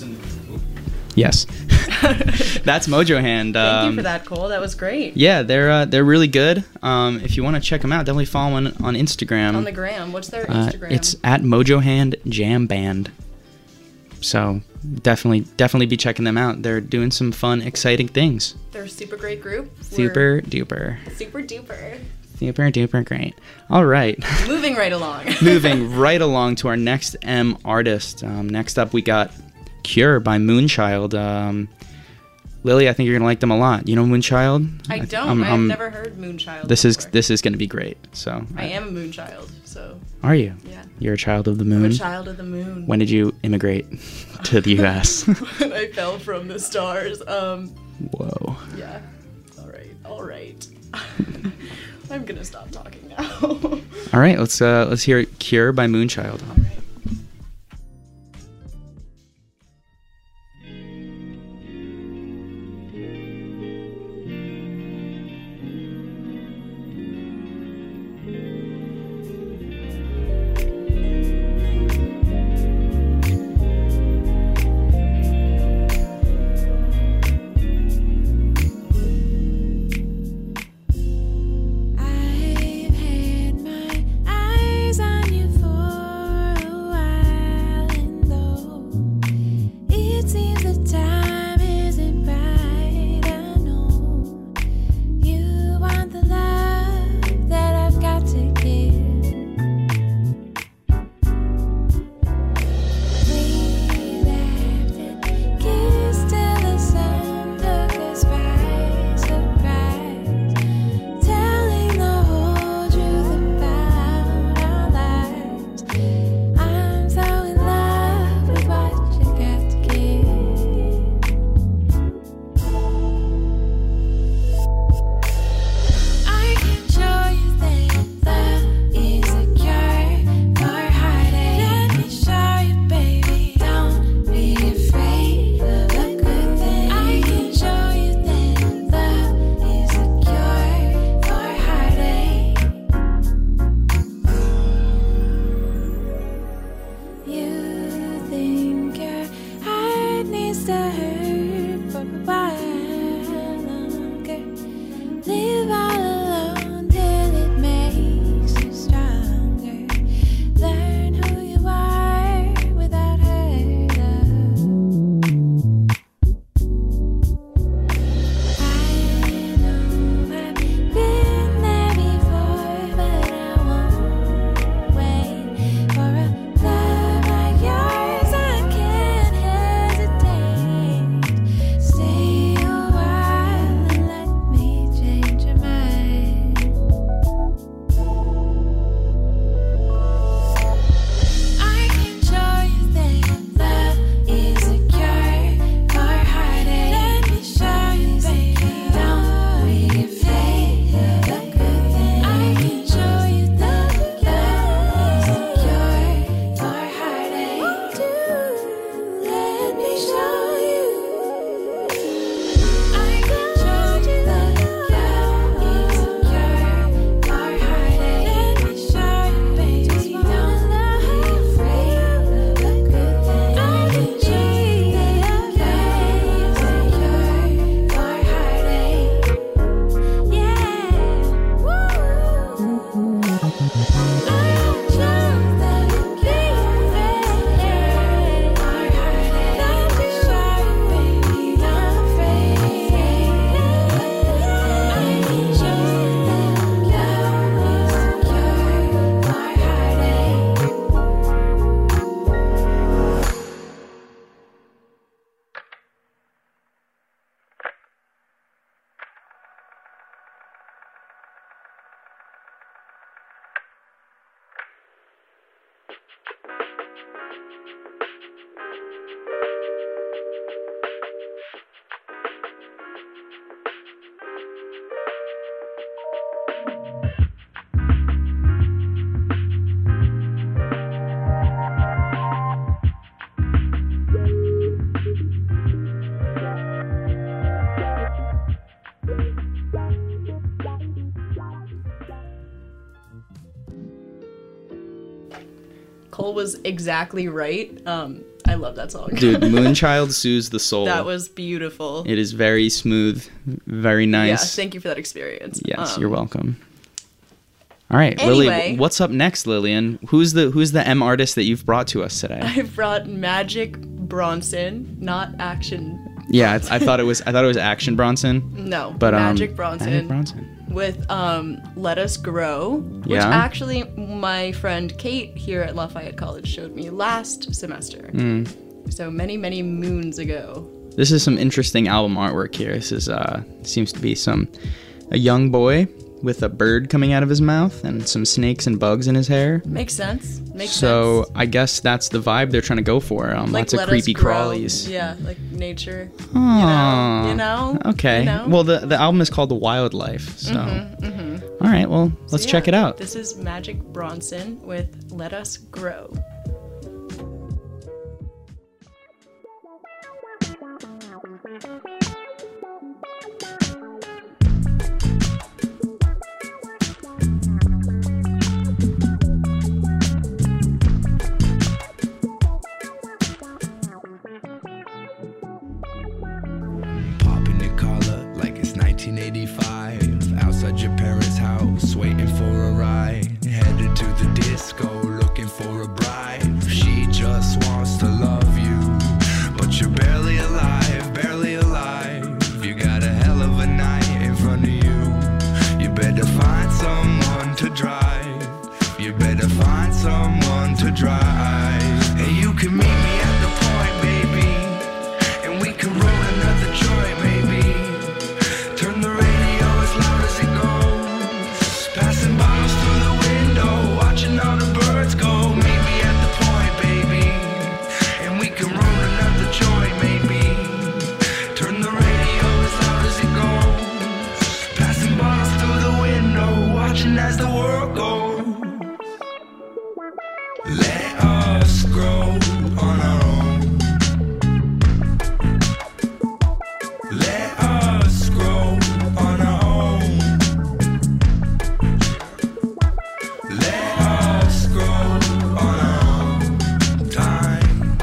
and Yes. That's Mojo Hand. Thank you for that, Cole. That was great. Yeah, they're really good. If you want to check them out, definitely follow them on Instagram. On the gram. What's their Instagram? It's at Mojo Hand Jam Band. So definitely be checking them out. They're doing some fun, exciting things. They're a super great group. Super duper. Super duper. Super duper great. All right. Moving right along. Moving right along to our next M artist. Next up, we got Cure by Moonchild. Lily, I think you're gonna like them a lot. You know Moonchild? I don't. I've never heard Moonchild. This before. is gonna be great. So I am a Moonchild. So. Are you? Yeah. You're a child of the moon. I'm a child of the moon. When did you immigrate to the U.S.? When I fell from the stars. Whoa. Yeah. All right. I'm gonna stop talking now. All right. Let's hear Cure by Moonchild. All right. I've had my eyes on you for a while, and though it seems the time isn't right, I know you want the love that I've got to give. We laughed and kissed till the sun took us by surprise, telling the whole truth about our lives. I'm so in love with what you got to give. I can show you that love is a cure for heartache. Let me show you, baby. Don't be afraid of a good thing. I can show you that love is a cure for heartache. You think your heart needs to hurt for a while longer. Live all alone till it makes you stronger. Learn who you are without her love. I know I've been there before, but I won't wait for a love like yours. I can't hesitate. Stay a while and let me change your mind. I can show you that love is a cure for heartache. Let me show you, baby. Don't be afraid of a good thing. I can show you that love is a cure for heartache. Won't you let me show you? I can show you that love is a cure for heartache. Let me show you, baby. Don't be afraid of a good thing. I can show you that love is a cure for heartache. Yeah. Woo. I can show you that love is a cure for heartache. Let me show you, baby. Don't afraid. I can show you that love is a cure for heartache. Cole was exactly right. I love that song. Dude, Moonchild soothes the soul. That was beautiful. It is very smooth, very Yeah, nice. thank you for that experience. Yes, you're welcome. All right, Lily, Anyway. what's up next, Lillian? Who's the M artist that you've brought to us today? I brought Magic Bronson, not Action. Yeah, I thought it was Action Bronson, No, but Magic Bronson. Magic Bronson. With Let Us Grow, which Yeah. actually my friend Kate here at Lafayette College showed me last semester. So many, many moons ago. This is some interesting album artwork here. This is seems to be a young boy with a bird coming out of his mouth and some snakes and bugs in his hair. Makes sense. Makes So sense. I guess that's the vibe they're trying to go for. Like Lots of Let creepy Us Grow. crawlies. Yeah, like nature. Aw. You know? Okay. You know? Well, the album is called The Wildlife. So. All right. Well, let's So, check yeah, it out. This is Magic Bronson with Let Us Grow. Popping your collar like it's 1985. Outside your parents' house, waiting for a ride. Headed to the disco, looking for a bride. She just wants to love you, but you're barely alive, barely alive. You got a hell of a night in front of you. You better find someone to drive. You better find someone to drive. And you can meet me at the point, baby. And we can roll another joint, maybe. Turn the radio as loud as it goes. Passing bottles through the window, watching all the birds go. Meet me at the point, baby. And we can roll another joint, maybe. Turn the radio as loud as it goes. Passing bottles through the window, watching as the world goes. Let us grow on our own. Let us grow on our own. Let us grow on our own time.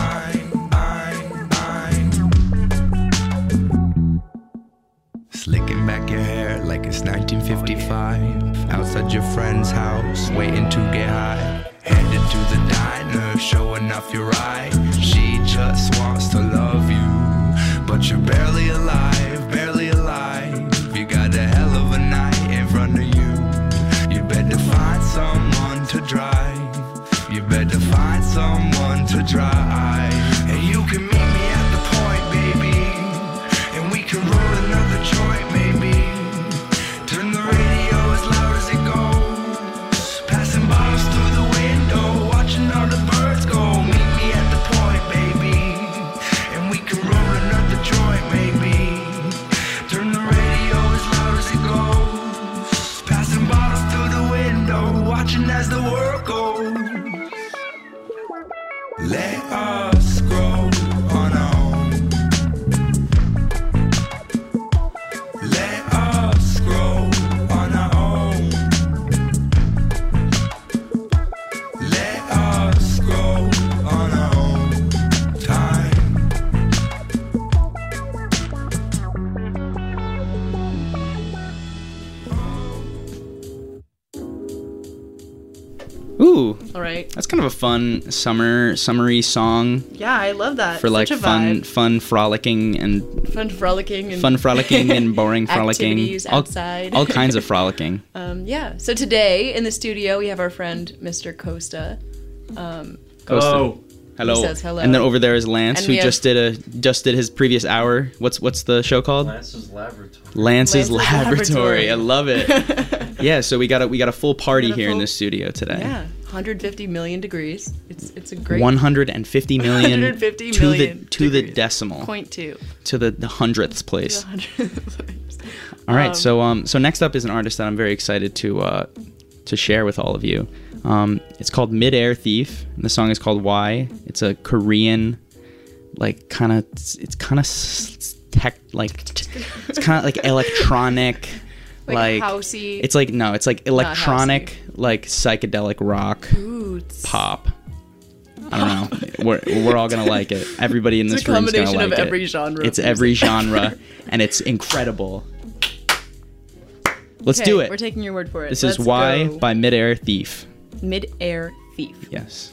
Slicking back your hair like it's 1955. Outside your friend's house, waiting to get high. Headed to the diner, showing off your ride. She just wants to love you, but you're barely alive, barely alive. You got a hell of a night in front of you. You better find someone to drive. You better find someone to drive. And you can meet me at the point, baby. And we can roll another joint, maybe. Turn the radio as loud as it goes. Passing bottles through the window, watching all the birds go. Meet me at the point, baby. And we can roll another joint, maybe. Turn the radio as loud as it goes. Passing bottles through the window, watching as the world goes. Let us grow on our own. Let us grow on our own. Let us grow on our own time. Ooh, All right. that's kind of a fun summery song Yeah, I love that. for like Such a fun, vibe. fun frolicking and Fun frolicking and fun frolicking and boring frolicking. activities outside. All kinds of frolicking. Yeah. So today in the studio we have our friend Mr. Costa. Hello. Hello. He says hello. And then over there is Lance, And who we have- just did his previous hour. What's the show called? Lance's Laboratory. Lance's Lance's Laboratory. Laboratory. I love it. Yeah, so we got a full party We got a here in full- the studio today. Yeah, 150 million degrees. It's a great 150 million 150 to million the degrees. decimal, point two. to the hundredth place. 100. All right, so next up is an artist that I'm very excited to share with all of you. It's called Midair Thief, and the song is called Why. It's a Korean, like kind of tech, it's kind of like electronic, like housey. It's like no, it's like electronic, like psychedelic rock Boots. pop. I don't know. We're all gonna like it. Everybody in It's this a room's gonna combination like of it. every genre. It's of every music. genre, and it's incredible. Let's Okay, do it. We're taking your word for it. This Let's is Why go. by Midair Thief. Mid-Air Thief. Yes.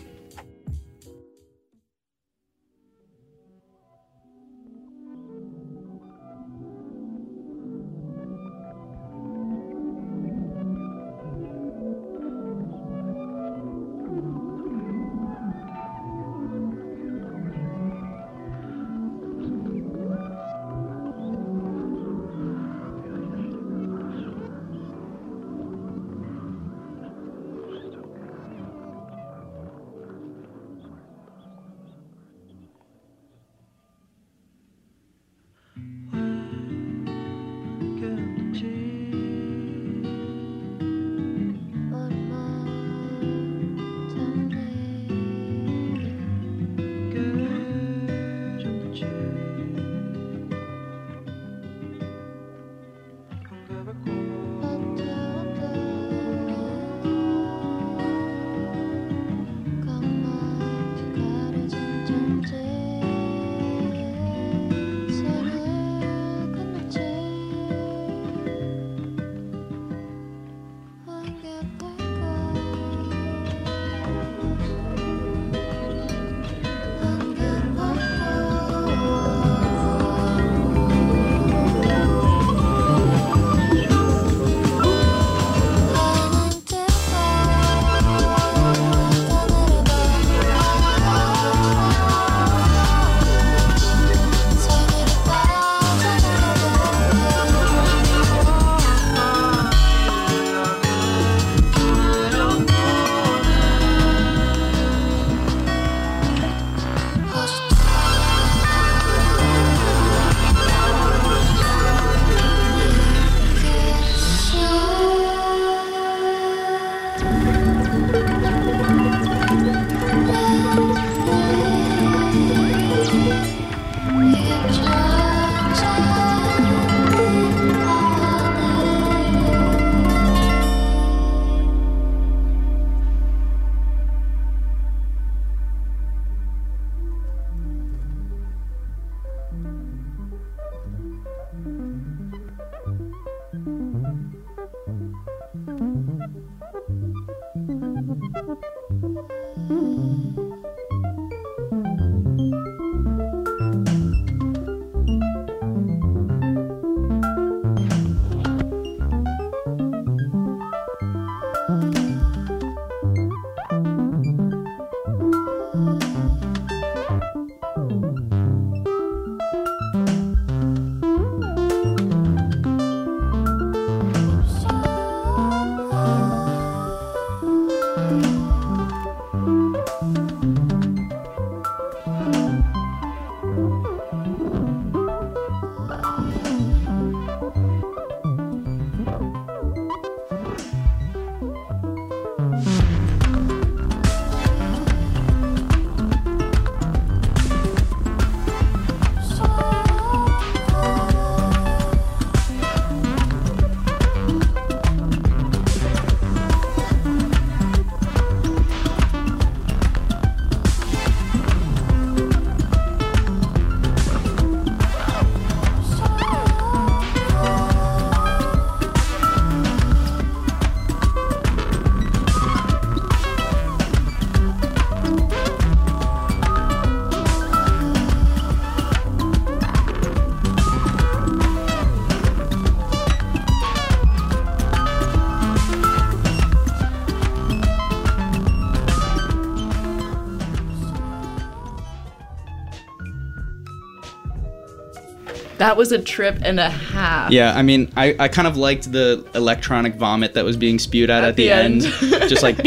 That was a trip and a half. Yeah, I mean, I kind of liked the electronic vomit that was being spewed out at the end. Just like, I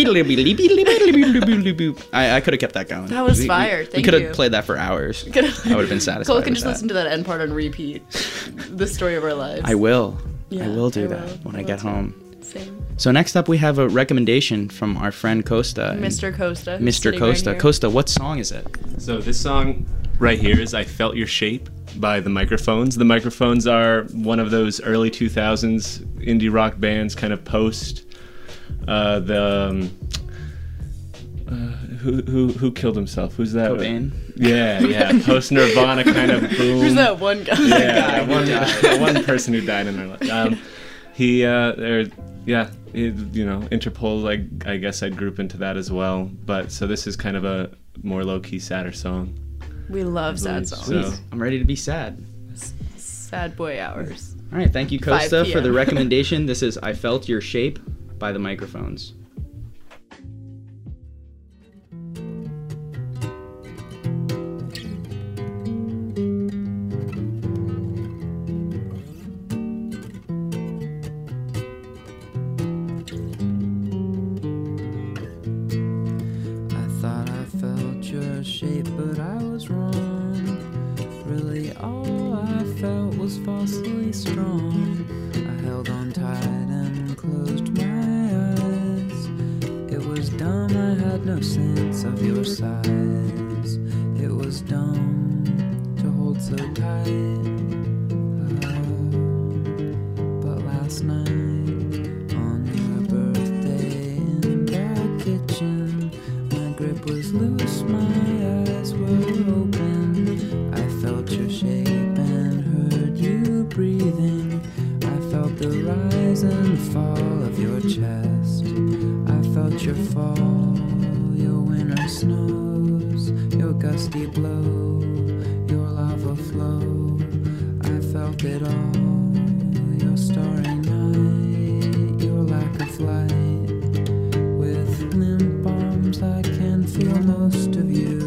could have kept that going. That was fire. We Thank could you. have played that for hours. I would have been satisfied Cole can with just that. listen to that end part on repeat. The story of our lives. I will. Yeah, I will do I that will. when I will get too. home. Same. So next up, we have a recommendation from our friend Costa. Mr. Costa. Mr. sitting right Costa. here. Costa, what song is it? So this song right here is I Felt Your Shape by The Microphones. The Microphones are one of those early 2000s indie rock bands, kind of post who killed himself? Who's that? Cobain. Yeah. Post Nirvana kind of boom. Who's that one guy? Yeah, one person who died in their life. Interpol. I guess I'd group into that as well. But so this is kind of a more low key, sadder song. We love sad songs. So- I'm ready to be sad. Sad boy hours. All right, thank you, 5 Costa, for the p.m. recommendation. This is I Felt Your Shape by The Microphones. I thought I felt your shape, but I was wrong. Really, all I felt was falsely strong. I held on tight and closed my eyes. It was dumb, I had no sense of your size. It was dumb to hold so tight. But last night, on your birthday in the kitchen, my grip was loose, my eyes were open. I felt your shape and heard you breathing. I felt the rise and fall of your chest. I felt your fall, your winter snows, your gusty blow, your lava flow. I felt it all, your starry night, your lack of light. With limp arms I can feel most of you.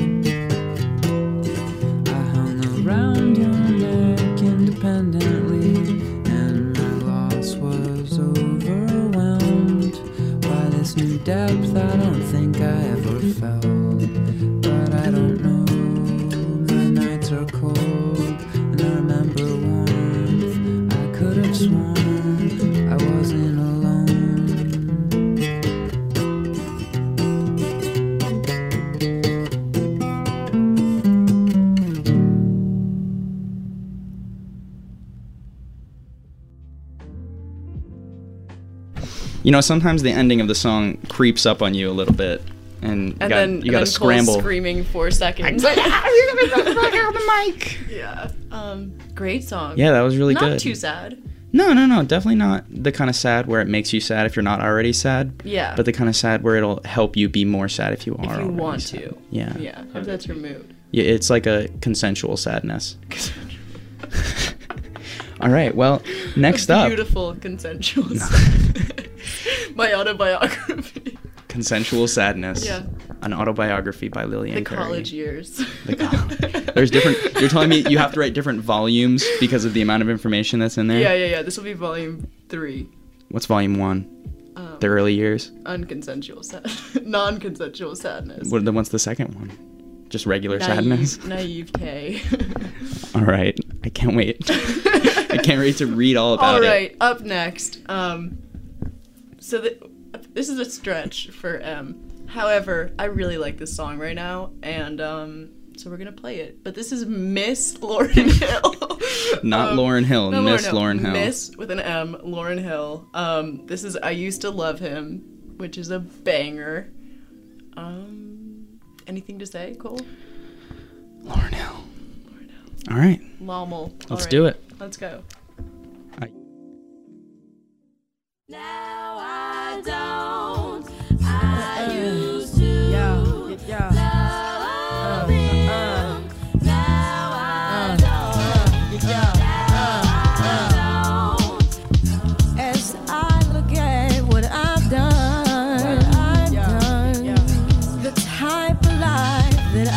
I hung around your neck independently, and my loss was overwhelmed by this new depth I don't think I ever felt. But I don't know, my nights are cold, and I remember warmth. I could have sworn I wasn't alone. You know, sometimes the ending of the song creeps up on you a little bit, and you then got to Cole's scramble. screaming 4 seconds. Yeah. Great song. Yeah, that was really Not good. too sad. No, definitely not the kind of sad where it makes you sad if you're not already sad. Yeah. But the kind of sad where it'll help you be more sad if you are If you already want sad. to. Yeah. Yeah. If that's your mood. Yeah, it's like a consensual sadness. All right, well, next up, Beautiful consensual. My autobiography. Consensual Sadness. Yeah. An autobiography by Lillian The Carey. college years. There's different. You're telling me you have to write different volumes because of the amount of information that's in there? Yeah. This will be volume 3. What's volume 1? The early years? Unconsensual non-consensual sadness. What's the second one? Just regular sadness? Naivete. All right. I can't wait. I can't wait to read all about All it. right, up next. So this is a stretch for M. However, I really like this song right now, and so we're gonna play it. But this is Miss Lauryn Hill. Not Lauryn Hill, not Miss Lauryn Hill. Miss with an M, Lauryn Hill. This is I Used to Love Him, which is a banger. Anything to say, Cole? Lauryn Hill. All right. Lommel. Let's do it. Let's go. Now I don't. I used to love him. Now I don't. As I look at what I've done, the type of life that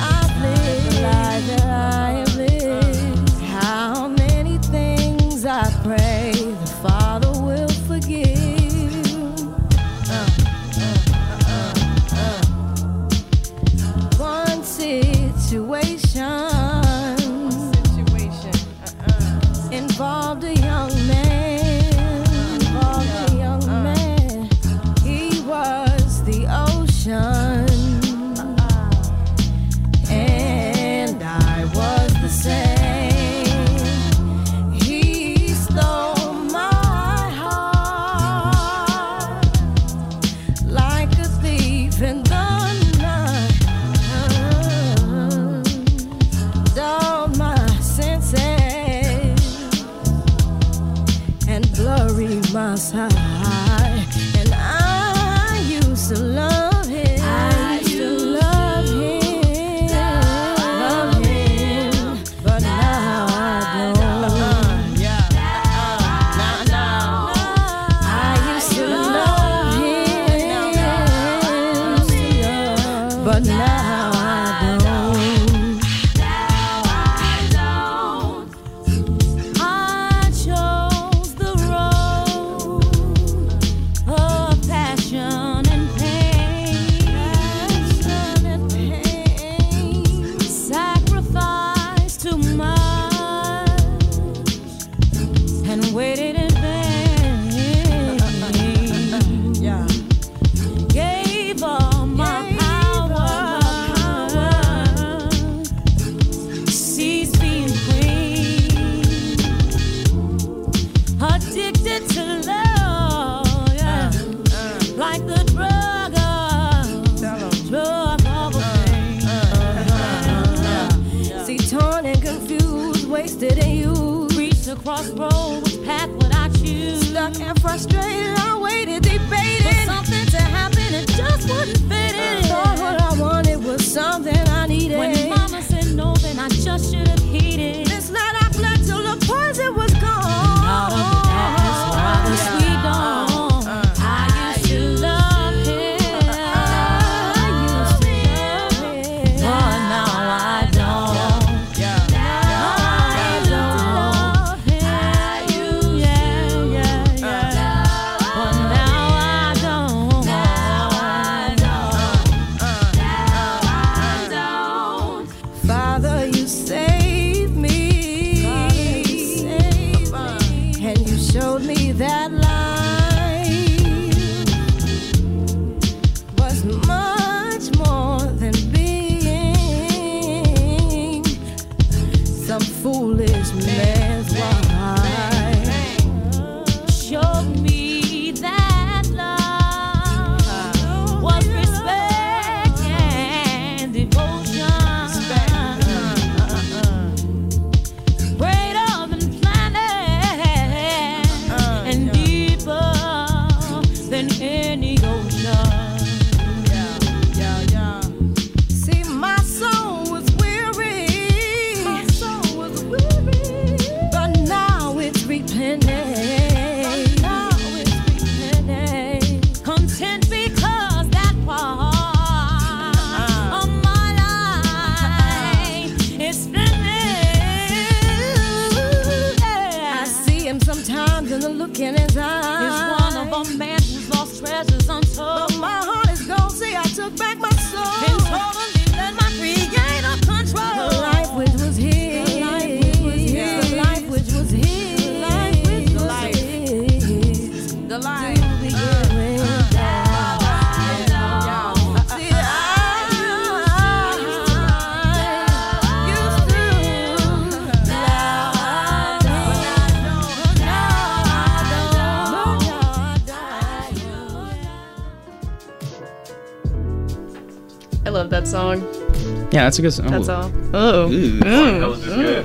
I've lived, how many things I pray the Father will forgive. side, and I used to love him. I used to love him, but now I don't. I used to love him, but now I don't. I chose the road of passion and pain, sacrifice too much and waited in vain. Gave all my power, ceased being queen, addicted to love, yeah, like the drug of a pain. See, torn and confused, wasted and used, reached a crossroad, which path would I choose? Stuck and frustrated, I waited, debated for something to happen, it just wouldn't fit in. Thought what I wanted was something I needed. When mama said no, then I just should have heeded. This night I fled till the poison was gone. Out of the past, while the sweet dawn. I used to love him. But now I don't. I love him. Yeah. But now I don't. Father, you saved me, and you showed me that life was much more than being some foolish man's wife. Showed me that love was respect and devotion. Greater than planet and deeper than any ocean. See, my soul was weary. But now it's replenished. Content because that part of my life is finished. I see him sometimes in the look in his eyes. He's one of a man who's lost treasures untold. But my heart is gone. See, I took back my soul and totally let my creator control. The life which was his. The life which was his. The life which was his. The life. To begin with. See, I used to I love that song. Yeah, that's a good song. That's all. Oh. That was just good.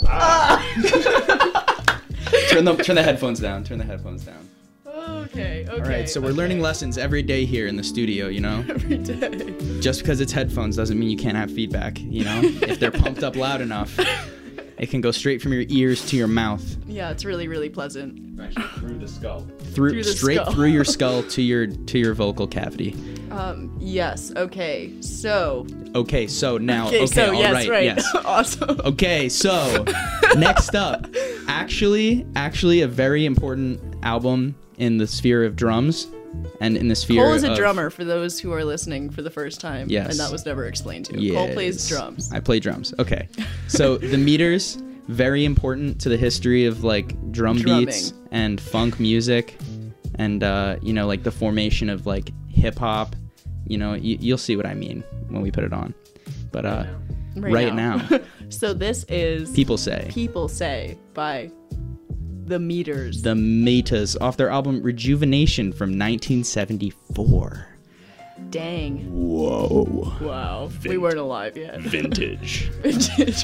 Turn the headphones down. Turn the headphones down. Okay. All right, so we're learning lessons every day here in the studio, you know? every day. Just because it's headphones doesn't mean you can't have feedback, you know? If they're pumped up loud enough, it can go straight from your ears to your mouth. Yeah, it's really, really pleasant. Actually, through the skull. Through the straight skull. through your skull to your vocal cavity. Yes. Okay. So. Okay, so now Okay. So all yes, right, yes. Awesome. Okay, so next up, actually a very important album in the sphere of drums and in the sphere Cole is a of, drummer for those who are listening for the first time. Yes. And that was never explained to. Yes. Cole plays drums. I play drums. Okay. So the meters, very important to the history of like drum beats and funk music and you know, like the formation of like hip hop. You know, you'll see what I mean when we put it on. But right now. So this is People Say by The Meters. The Meters off their album Rejuvenation from 1974. Dang. Whoa. Wow. We weren't alive yet. Vintage. Vintage.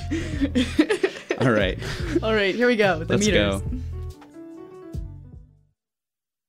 All right. All right, here we go. The Let's Meters. go.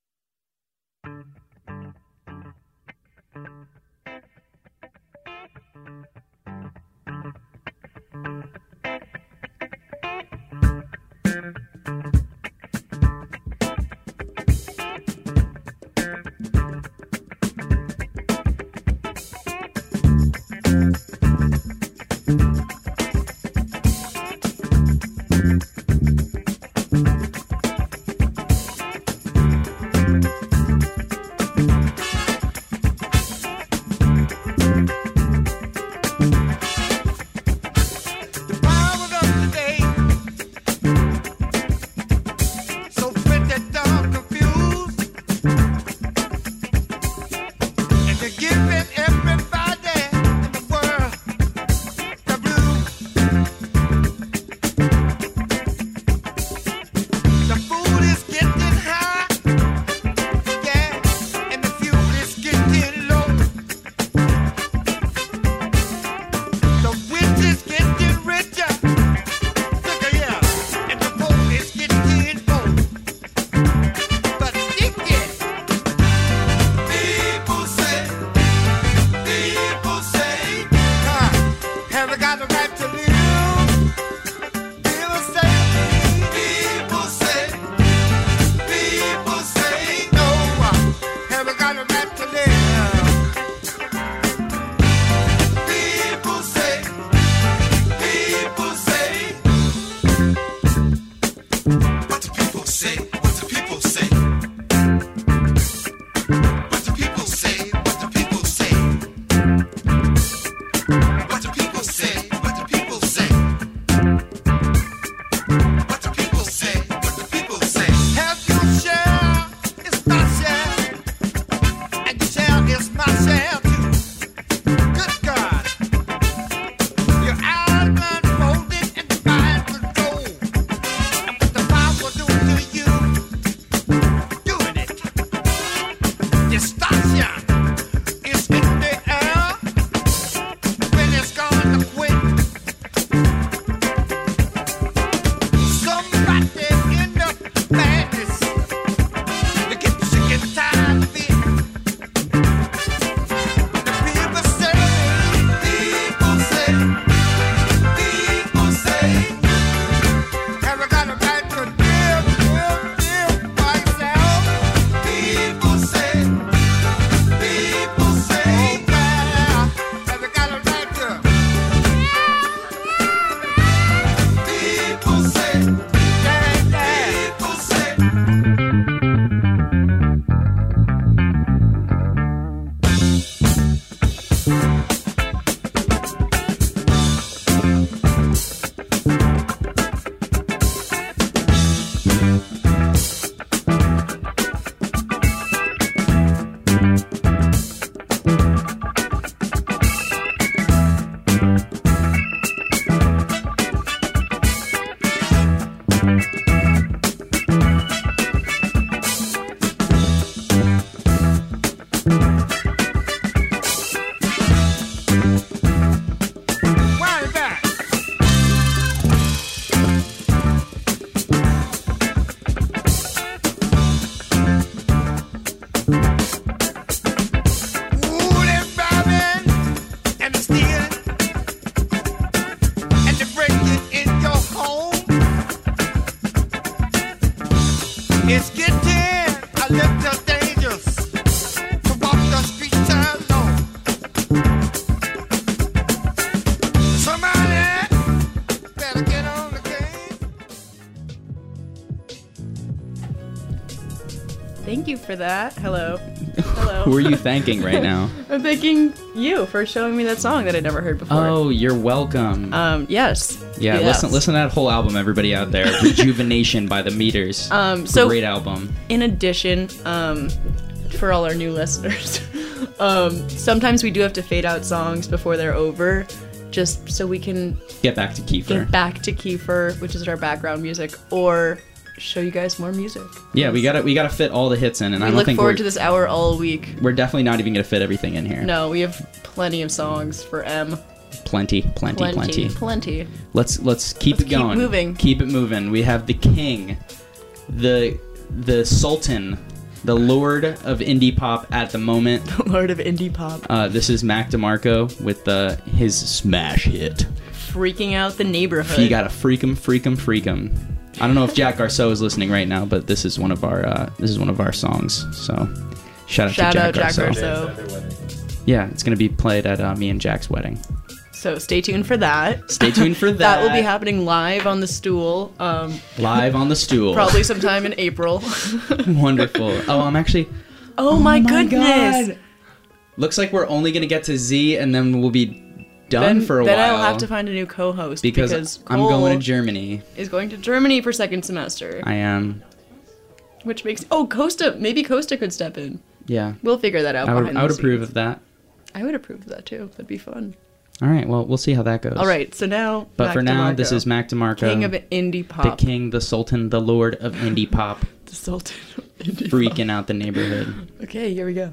Thank you for that. Hello. Hello. Who are you thanking right now? I'm thanking you for showing me that song that I'd never heard before. Oh, you're welcome. Yes. Yeah, Yes. listen to that whole album, everybody out there. Rejuvenation by the Meters. So Great album. in addition, for all our new listeners, sometimes we do have to fade out songs before they're over, just so we can Get back to Kiefer. get back to Kiefer, which is our background music, or show you guys more music. Yeah, we gotta fit all the hits in, and I We don't look think forward to this hour all week. we're definitely not even gonna fit everything in here. No, we have plenty of songs for M. Plenty. Plenty. Let's keep it keep going. moving. Keep it moving. We have the king, the Sultan, the Lord of indie pop at the moment. Lord of indie pop. This is Mac DeMarco with his smash hit. Freaking out the neighborhood. You gotta freak 'em. I don't know if Jack Garceau is listening right now, but this is one of our songs. So shout out to Jack Garceau. Yeah, it's gonna be played at me and Jack's wedding. So stay tuned for that. Stay tuned for that. That will be happening live on the stool. Live on the stool. Probably sometime in April. Wonderful. Oh, I'm actually. Oh my goodness. God. Looks like we're only gonna get to Z, and then we'll be done for a while. Then I'll have to find a new co-host because I'm Cole going to Germany. Is going to Germany for second semester. I am. Which makes maybe Costa could step in. Yeah. We'll figure that out. I would behind the approve scenes. of that. I would approve of that too. That'd be fun. All right. Well, we'll see how that goes. All right. So now, But Mac for now, DeMarco, this is Mac DeMarco, King of indie the pop. king, the sultan, the lord of indie pop, The Sultan of indie freaking out the neighborhood. pop. Okay, here we go.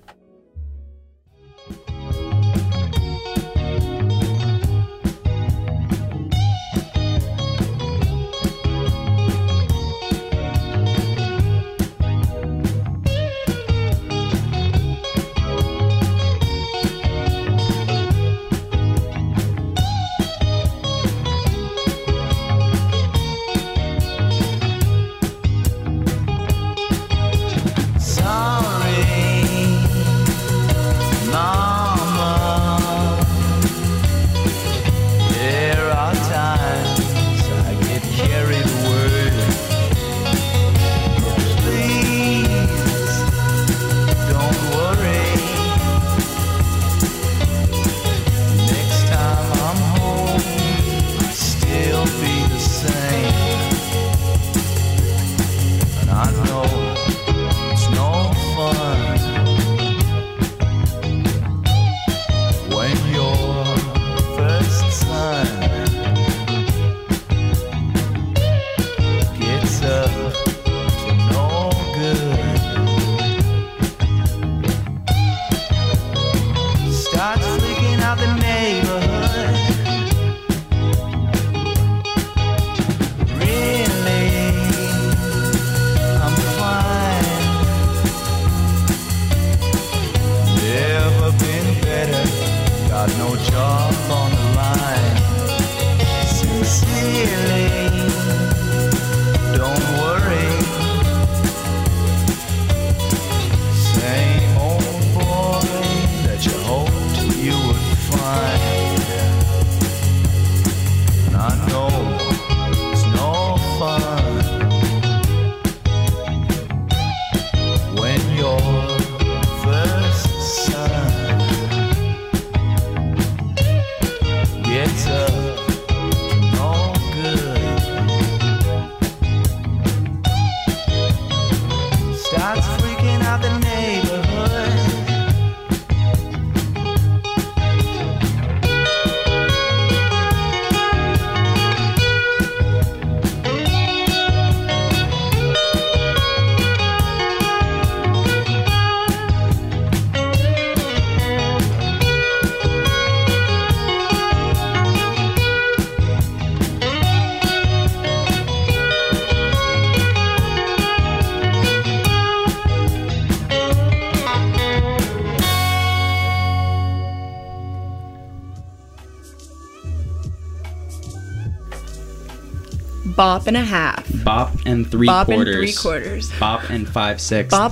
Bop and a half. Bop and three Bop quarters. and 3/4. Bop and 5/6. Bop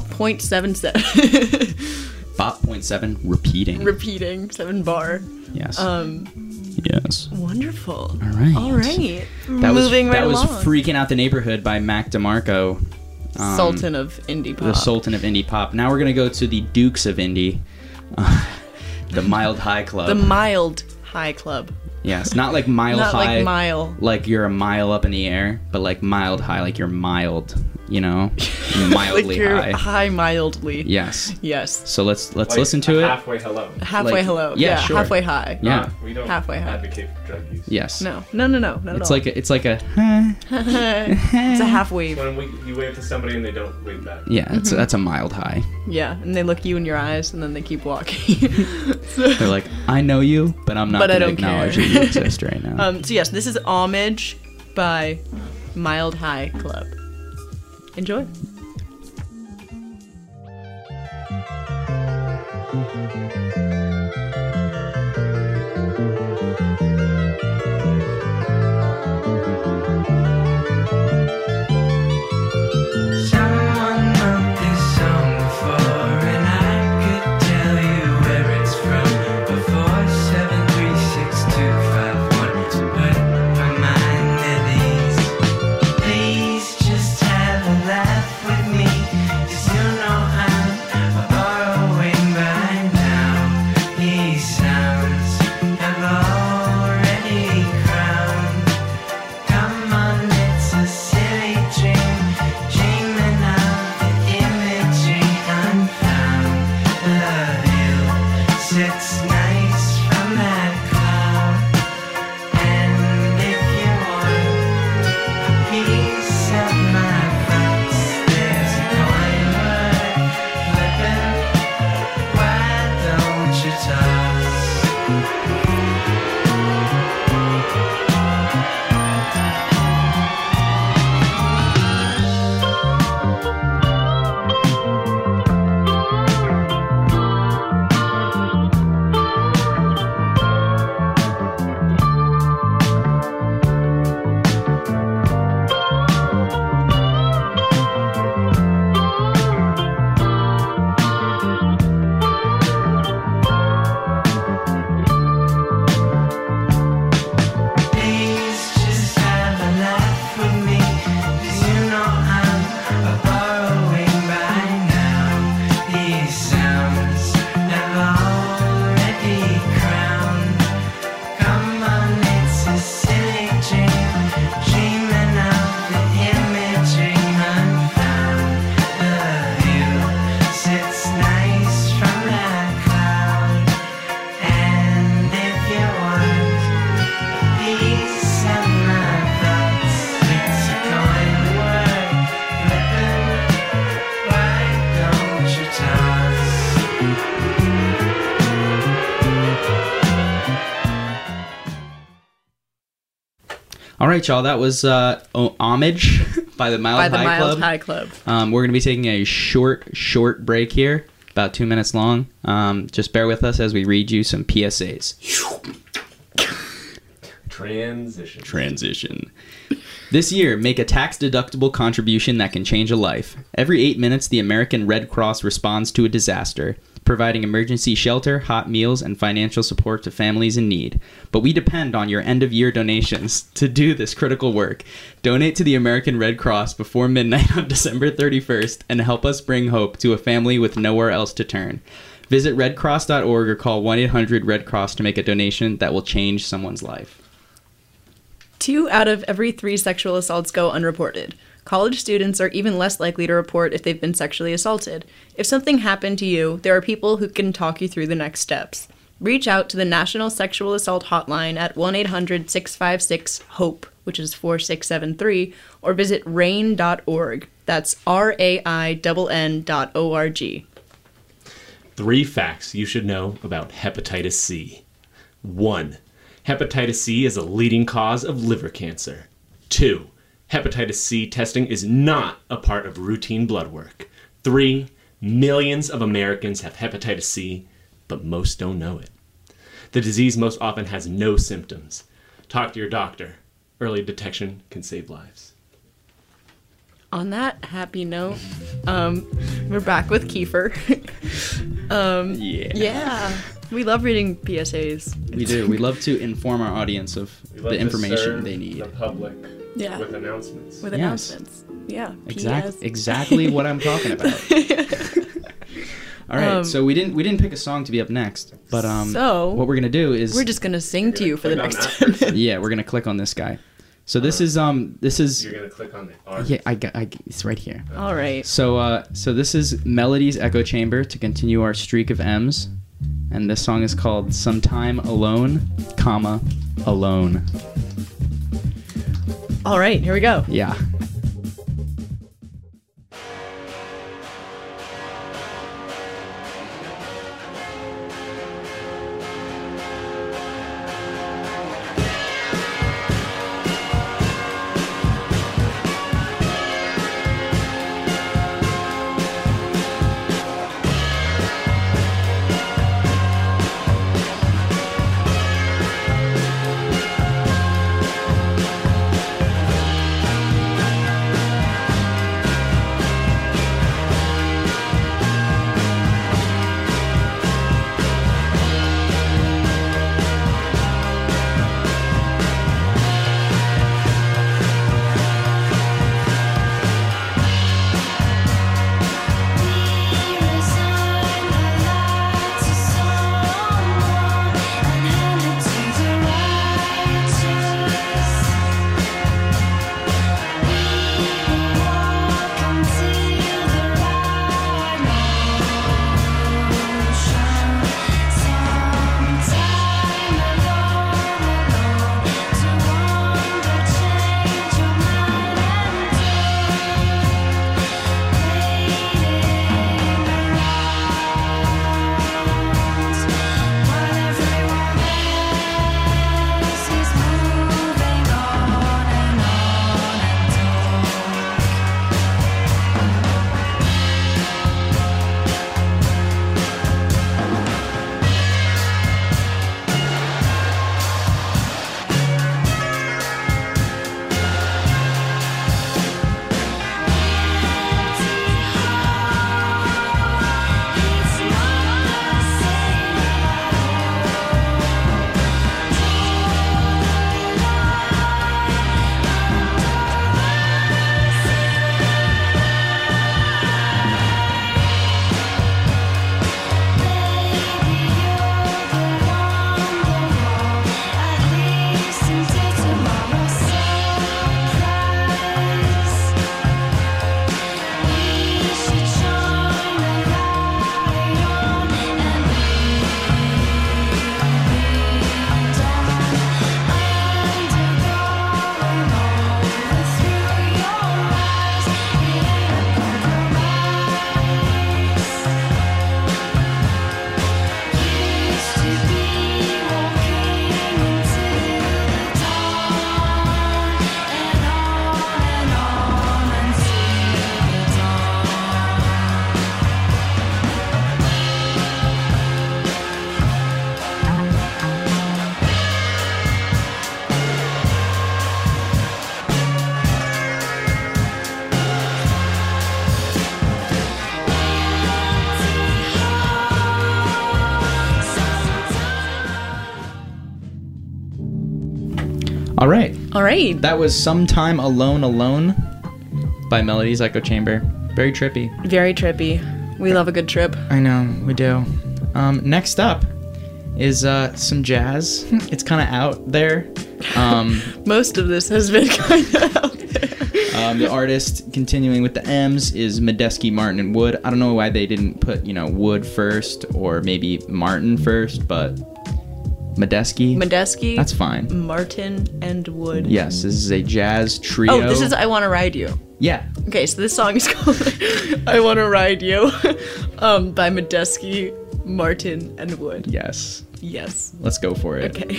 0.77. Bop 0.7. Repeating. Repeating 7 bar. Yes. Yes. Wonderful. All right. All right. That was Moving right that was along. Freaking Out the Neighborhood by Mac DeMarco. Sultan of indie pop. The Sultan of indie pop. Now we're gonna go to the Dukes of indie, the Mild High Club. The Mild High Club. Yes, not like mile Not high, like mile. like you're a mile up in the air, but like mild high, like you're mild, you know, mildly Like you're high. high mildly. Yes. Yes. So let's Like listen to it. Halfway hello. Halfway Like- hello. yeah, sure. Halfway high. Yeah. We don't Halfway high. advocate for drug use. Yes. No. Not at It's all. like a It's a half wave. When you wave to somebody and they don't wave back. yeah. That's a mild high. Yeah, and they look you in your eyes and then they keep walking. They're like, I know you, but I'm not But I gonna don't acknowledge care. that you exist right now. So yes, this is Homage by Mild High Club. Enjoy. Someone wrote this song before, and I could tell you where it's from. Before 7362251 to put my mind at ease. Please just have a laugh with me, 'cause you know I'm borrowing by now. These sounds have already crowned. Come on, it's a silly dream. Dreaming of the imagery unfound. The hill sits nice from that cloud. And if you want a piece of my thoughts, there's a coin worth flipping. Why don't you toss? Please just have a laugh with me, 'cause you know I'm borrowing by now. These sounds have already crowned. Come on, it's a silly dream. Dreaming of the imagery unfound. The view sits nice from that cloud. And if you want piece of my thoughts, it's a coin worth flipping. Why don't you toss? All right, y'all. That was Homage by the Mild By the High Mild Club. High Club. We're going to be taking a short break here, about 2 minutes long. Just bear with us as we read you some PSAs. Transition. This year, make a tax-deductible contribution that can change a life. Every 8 minutes, the American Red Cross responds to a disaster, providing emergency shelter, hot meals, and financial support to families in need. But we depend on your end-of-year donations to do this critical work. Donate to the American Red Cross before midnight on December 31st and help us bring hope to a family with nowhere else to turn. Visit redcross.org or call 1-800-RED-CROSS to make a donation that will change someone's life. 2 out of every 3 sexual assaults go unreported. College students are even less likely to report if they've been sexually assaulted. If something happened to you, there are people who can talk you through the next steps. Reach out to the National Sexual Assault Hotline at 1-800-656-HOPE, which is 4673, or visit RAIN.org. That's RAINN.org. 3 facts you should know about hepatitis C. 1. Hepatitis C is a leading cause of liver cancer. 2. Hepatitis C testing is not a part of routine blood work. 3. Millions of Americans have hepatitis C, but most don't know it. The disease most often has no symptoms. Talk to your doctor. Early detection can save lives. On that happy note, we're back with Kiefer. Yeah. We love reading PSAs. We do. We love to inform our audience of We love the to information serve they need. The public Yeah. With announcements. With Yes. announcements. Yeah. Exactly what I'm talking about. All right, so we didn't pick a song to be up next, but So, what we're gonna do is We're just gonna sing to you for the Click on next that 10 person. minutes. yeah, we're gonna click on this guy. So this is You're gonna click on the artist. yeah, it's right here. All right. So this is Melody's Echo Chamber to continue our streak of M's, and this song is called "Sometime Alone, comma Alone." All right. Here we go. Yeah. All right. All right. That was Sometime Alone Alone by Melody's Echo Chamber. Very trippy. Very trippy. We love a good trip. I know, we do. Next up is some jazz. It's kind of out there. Most of this has been kind of out there. The artist, continuing with the M's, is Medeski, Martin, and Wood. I don't know why they didn't put, Wood first or maybe Martin first, but Medeski. Medeski. That's fine. Martin and Wood. Yes, this is a jazz trio. Oh, this is I Want to Ride You. Yeah. Okay, so this song is called I Want to Ride You by Medeski, Martin, and Wood. Yes. Yes. Let's go for it. Okay.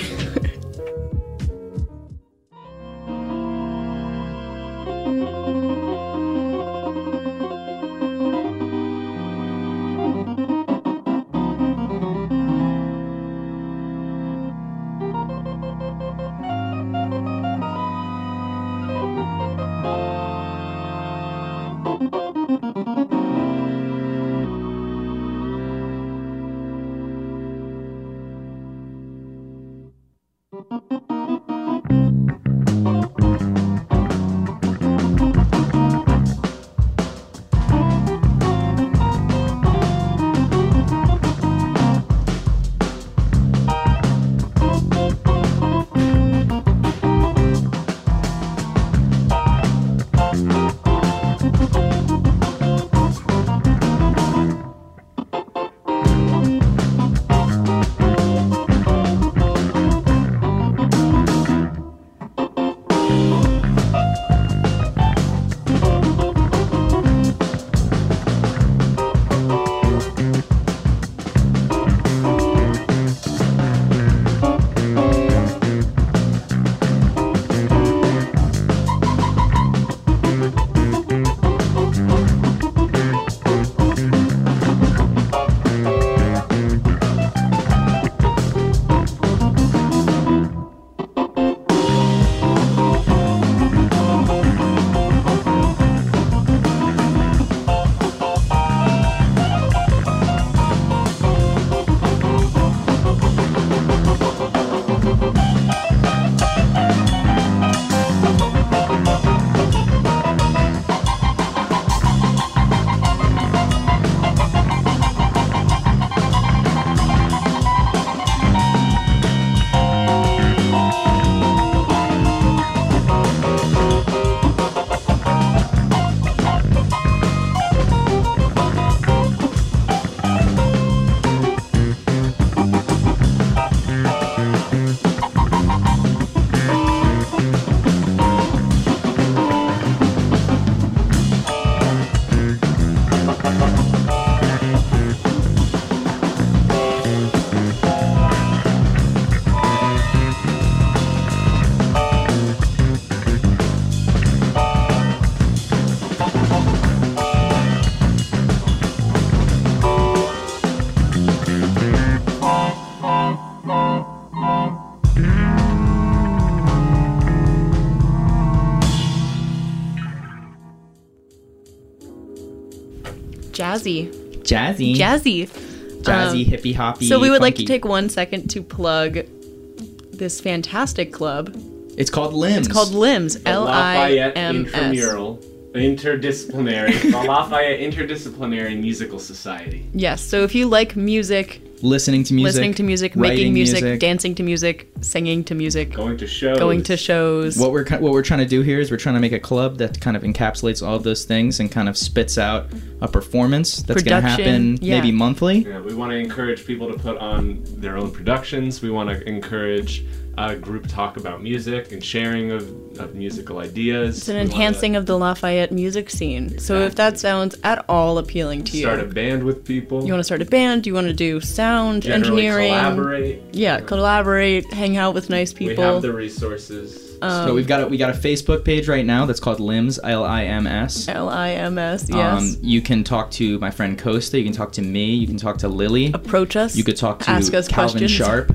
jazzy. Jazzy. Jazzy. Hippie hoppy. So we would like to funky. take 1 second to plug this fantastic club. It's called Limbs. It's called Limbs. The Lafayette Lims. Intramural Interdisciplinary. The Lafayette Interdisciplinary Musical Society. Yes. So if you like music, listening to music, making writing music, dancing to music, singing to music, Going to shows. going to shows. What we're trying to do here is we're trying to make a club that kind of encapsulates all of those things and kind of spits out a performance that's going to Production, happen yeah. maybe monthly. Yeah, we want to encourage people to put on their own productions. We want to encourage group talk about music and sharing of musical ideas. It's an enhancing of the Lafayette music scene. So if that sounds at all appealing to you, Start a band with people. you want to start a band, you want to do sound generally engineering, collaborate. yeah, collaborate, hang out with nice We people. have the resources. So we got a Facebook page right now that's called Lims, Lims. LIMS, yes. You can talk to my friend Costa. You can talk to me. You can talk to Lily. Approach us. You could talk to ask us Calvin questions. Sharp.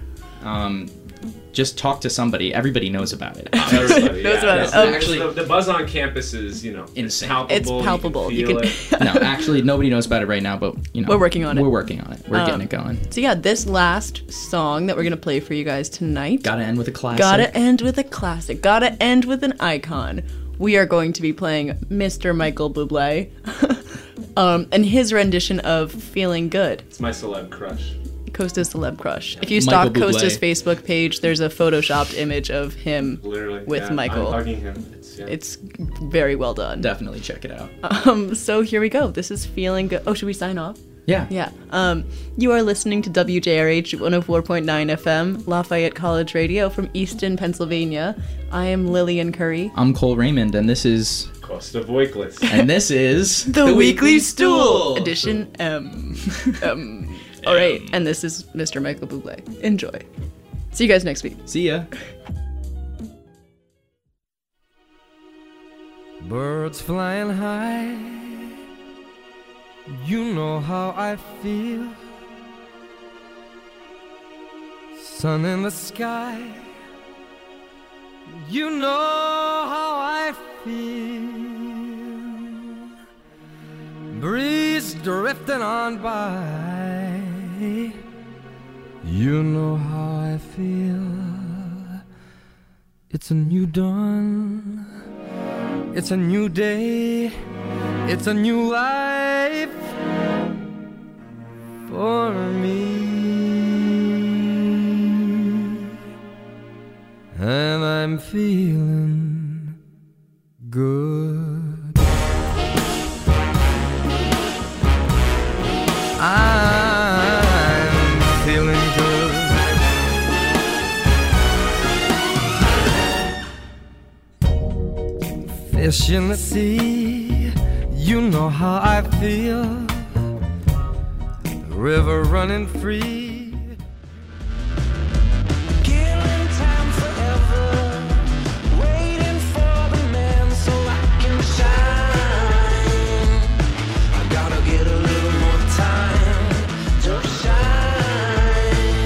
Just talk to somebody. Everybody knows about it. Everybody, knows about it. Actually- the buzz on campus is, Insane. palpable. It's palpable. You You can can. feel it. No, actually, nobody knows about it right now, but We're working on it. We're working on it. We're getting it going. So yeah, this last song that we're gonna play for you guys tonight. Gotta end with a classic. Gotta end with a classic. Gotta end with an icon. We are going to be playing Mr. Michael Bublé, and his rendition of "Feeling Good." It's my celeb crush. Costa's celeb crush. If you Michael stalk Costa's Bublé. Facebook page, there's a photoshopped image of him Literally. with yeah, Michael. I'm hugging him. It's very well done. Definitely check it out. So here we go. This is "Feeling Good." Oh, should we sign off? Yeah. Yeah. You are listening to WJRH 104.9 FM, Lafayette College Radio from Easton, Pennsylvania. I am Lillian Curry. I'm Cole Raymond, and this is Costa Voiklis. The Weekly Stool Edition M. All right, and this is Mr. Michael Bublé. Enjoy. See you guys next week. See ya. Birds flying high, you know how I feel. Sun in the sky, you know how I feel. Breeze drifting on by, you know how I feel. It's a new dawn. It's a new day, it's a new life for me. And I'm feeling good. I'm feeling good. Fish in the sea, you know how I feel. River running free,